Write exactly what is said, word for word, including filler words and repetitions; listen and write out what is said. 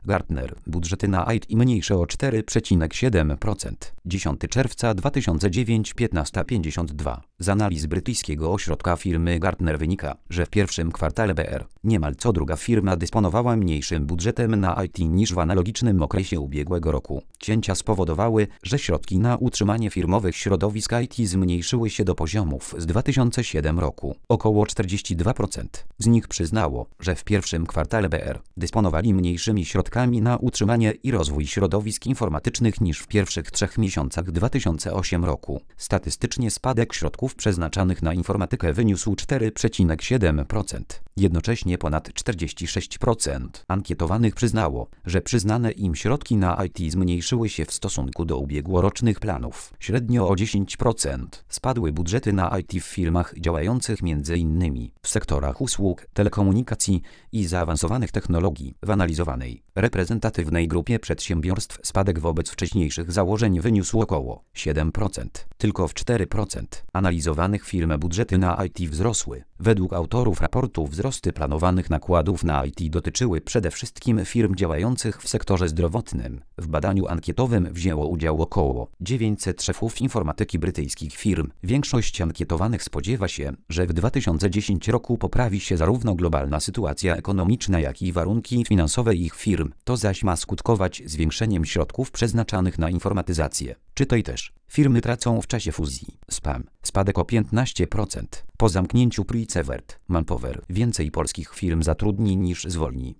Gartner. Budżety na I T mniejsze o cztery przecinek siedem procent. dziesiątego czerwca dwa tysiące dziewiątego, piętnaście pięćdziesiąt dwa. Z analiz brytyjskiego ośrodka firmy Gartner wynika, że w pierwszym kwartale B R niemal co druga firma dysponowała mniejszym budżetem na I T niż w analogicznym okresie ubiegłego roku. Cięcia spowodowały, że środki na utrzymanie firmowych środowisk I T zmniejszyły się do poziomów z dwa tysiące siódmego roku. Około czterdzieści dwa procent z nich przyznało, że w pierwszym kwartale B R dysponowali mniejszymi środkami na utrzymanie i rozwój środowisk informatycznych niż w pierwszych trzech miesiącach dwa tysiące ósmego roku. Statystycznie spadek środków przeznaczanych na informatykę wyniósł cztery przecinek siedem procent. Jednocześnie ponad czterdzieści sześć procent ankietowanych przyznało, że przyznane im środki na I T zmniejszyły się w stosunku do ubiegłorocznych planów. Średnio o dziesięć procent spadły budżety na I T w firmach działających m.in. w sektorach usług, telekomunikacji i zaawansowanych technologii. W analizowanej, reprezentatywnej grupie przedsiębiorstw spadek wobec wcześniejszych założeń wyniósł około siedem procent. Tylko w cztery procent analizowanych firm budżety na I T wzrosły. Według autorów raportu wzrosty planowanych nakładów na I T dotyczyły przede wszystkim firm działających w sektorze zdrowotnym. W badaniu ankietowym wzięło udział około dziewięćset szefów informatyki brytyjskich firm. Większość ankietowanych spodziewa się, że w dwa tysiące dziesiątym roku poprawi się zarówno globalna sytuacja ekonomiczna, jak i warunki finansowe ich firm. To zaś ma skutkować zwiększeniem środków przeznaczanych na informatyzację. Czytaj też. Firmy tracą w czasie fuzji. Spam. Spadek o piętnaście procent. Po zamknięciu Pricevert Manpower więcej polskich firm zatrudni niż zwolni.